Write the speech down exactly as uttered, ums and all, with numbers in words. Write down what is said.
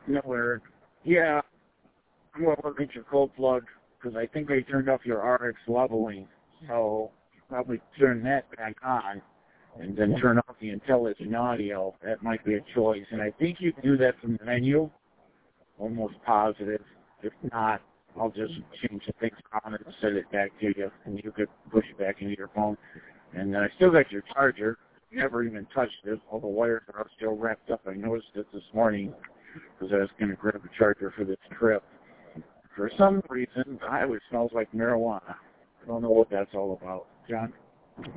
No, Eric. Yeah, I'm going to look at your cold plug because I think they turned off your R X leveling. So probably turn that back on and then turn off the intelligent audio. That might be a choice. And I think you can do that from the menu. Almost positive. If not, I'll just change the things on it and send it back to you, and you could push it back into your phone. And then I still got your charger. Never even touched it. All the wires are still wrapped up. I noticed it this morning because I was going to grab a charger for this trip. For some reason, the highway smells like marijuana. I don't know what that's all about. John?